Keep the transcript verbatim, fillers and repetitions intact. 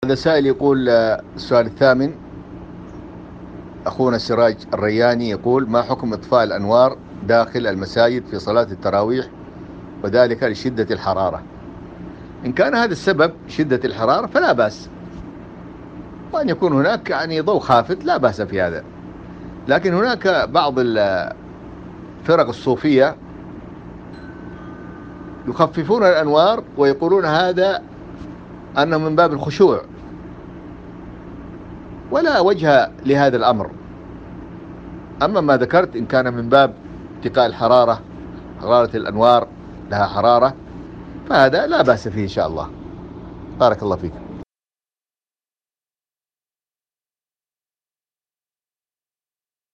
هذا سائل يقول آه، السؤال الثامن. أخونا سراج الرياني يقول: ما حكم إطفاء الأنوار داخل المساجد في صلاة التراويح وذلك لشدة الحرارة؟ إن كان هذا السبب شدة الحرارة فلا بأس، وأن يكون هناك يعني ضوء خافت لا بأس في هذا. لكن هناك بعض الفرق الصوفية يخففون الأنوار ويقولون هذا أنه من باب الخشوع، ولا وجه لهذا الأمر. أما ما ذكرت إن كان من باب اتقاء الحرارة، حرارة الأنوار لها حرارة، فهذا لا بأس فيه إن شاء الله. بارك الله فيك.